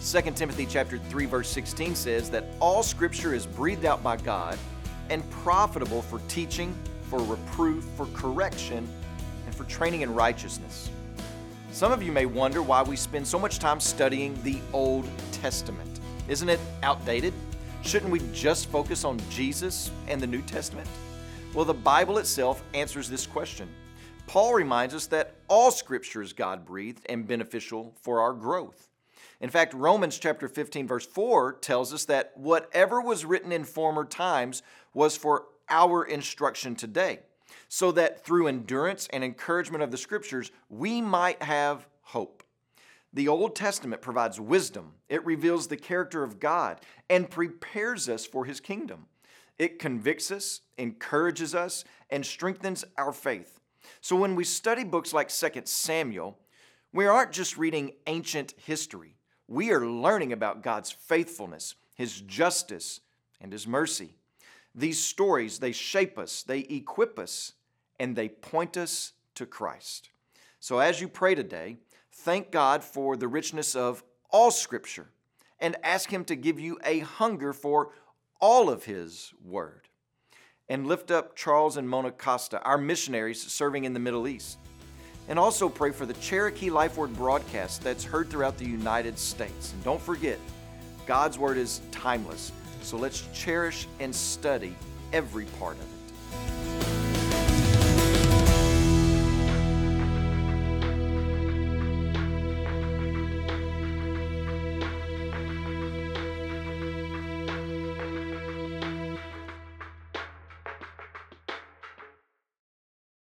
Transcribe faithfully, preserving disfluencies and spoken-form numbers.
Second Timothy chapter three verse sixteen says that all scripture is breathed out by God and profitable for teaching, for reproof, for correction, and for training in righteousness. Some of you may wonder why we spend so much time studying the Old Testament. Isn't it outdated? Shouldn't we just focus on Jesus and the New Testament? Well, the Bible itself answers this question. Paul reminds us that all scripture is God-breathed and beneficial for our growth. In fact, Romans chapter fifteen verse four tells us that whatever was written in former times was for our instruction today, so that through endurance and encouragement of the scriptures, we might have hope. The Old Testament provides wisdom. It reveals the character of God and prepares us for His kingdom. It convicts us, encourages us, and strengthens our faith. So when we study books like Second Samuel, we aren't just reading ancient history. We are learning about God's faithfulness, His justice, and His mercy. These stories, they shape us, they equip us, and they point us to Christ. So as you pray today, thank God for the richness of all Scripture and ask Him to give you a hunger for all of His Word. And lift up Charles and Mona Costa, our missionaries serving in the Middle East. And also pray for the Cherokee Life Word broadcast that's heard throughout the United States. And don't forget, God's Word is timeless, so let's cherish and study every part of it.